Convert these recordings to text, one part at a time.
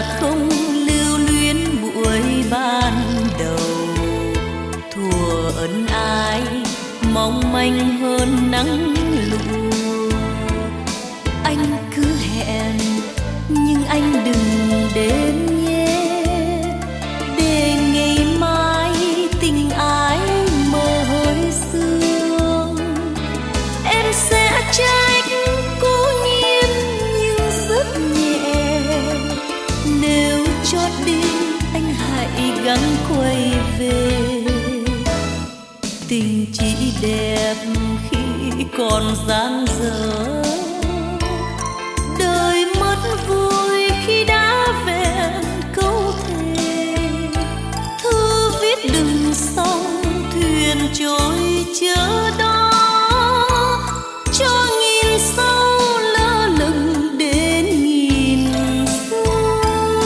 không lưu luyến buổi ban đầu. Thuở ân ái mong manh hơn nắng lụa. Anh cứ hẹn nhưng anh đừng đến nhé, để ngày mai tình ái mơ hơi sương. Em sẽ trách cố nhiên nhưng rất nhẹ, nếu chót đêm anh hãy gắng quay về. Tình chỉ đẹp khi còn dang dở, đời mất vui khi đã vẹn câu thề. Thư viết đừng xong thuyền trôi chớ đó, cho nghìn sau lơ lửng đến nghìn xưa.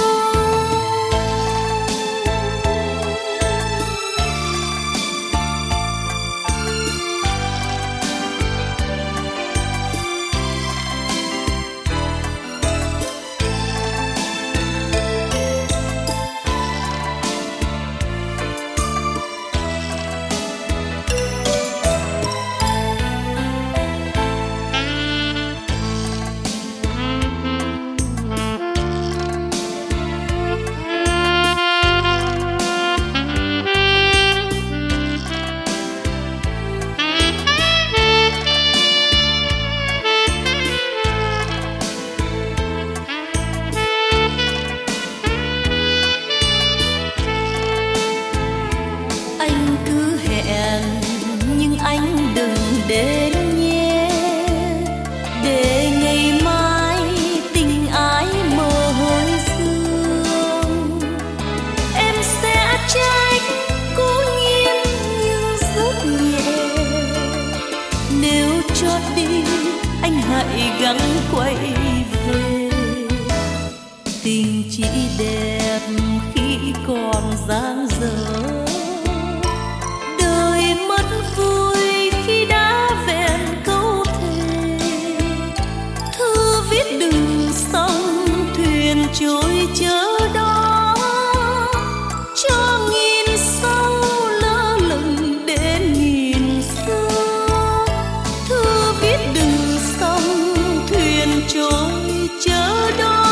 Anh đừng đến nhé, để ngày mai tình ái mơ hơi sương. Em sẽ trách cố nhiên nhưng rất nhẹ, nếu chót đi anh hãy gắng quay về. Tình chỉ đẹp khi còn dang dở, đời mất vui khi đã vẹn câu thề. Thư viết đừng xong thuyền trôi chớ đó, cho nghìn sau lơ lửng đến nghìn xưa. Thư viết đừng xong thuyền trôi chớ đó,